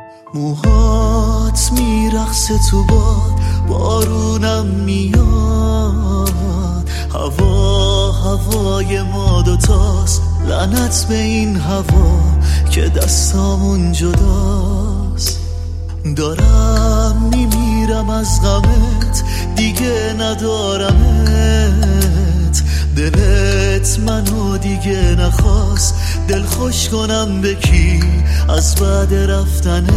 موهات میرقصه تو باد، بارونم میاد، هوای ما دوتاست، لعنت به این هوا که دستامون جداست. دارم میمیرم از غمت، دیگه ندارمت، دلت منو دیگه نخواست، دل خوش کنم به کی از بعد رفتنت.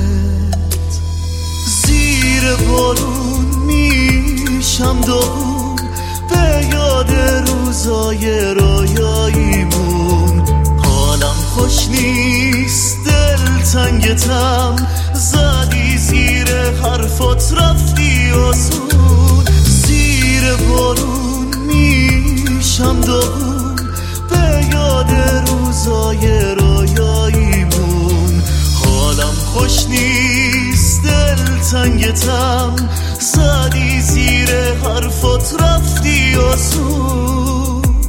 زیر بارون میشم داغون، به یاد روزای رویاییمون، حالم خوش نیست، دل تنگتم، زدی زیر حرفات رفتی آسون. زیر بارون میشم داغون، به یاد روزای رویاییمون، حالم خوش نیست، دل تنگتم، زدی زیر حرفات رفتی آسون.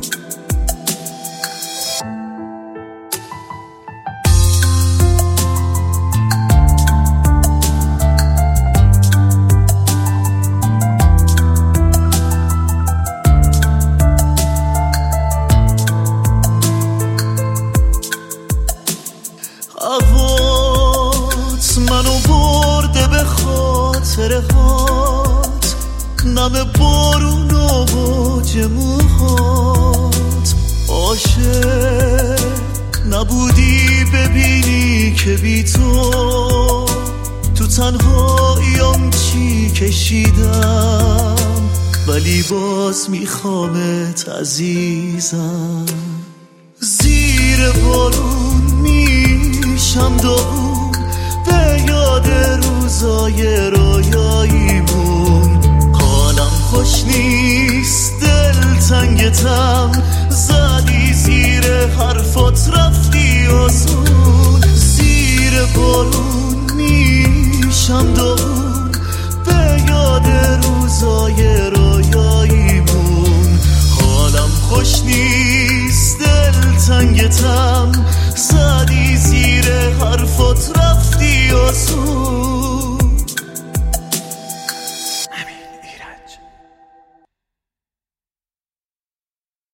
هوات منو برده به خاطر هات، نم بارون و باج موهات. عاشق نبودی ببینی که بی تو تنهاییم چی کشیدم، ولی باز میخوامت عزیزم. زیر بارون میشم داغون، به یاد روزای رویاییمون، حالم خوش نیست، دل تنگتم، زدی زیر حرفات رفتی آسون. زیر بارون میشم داغون، به یاد روزای رویاییمون، حالم خوش نیست، دل تنگتم، زدی زیر حرفات رفتی آسون.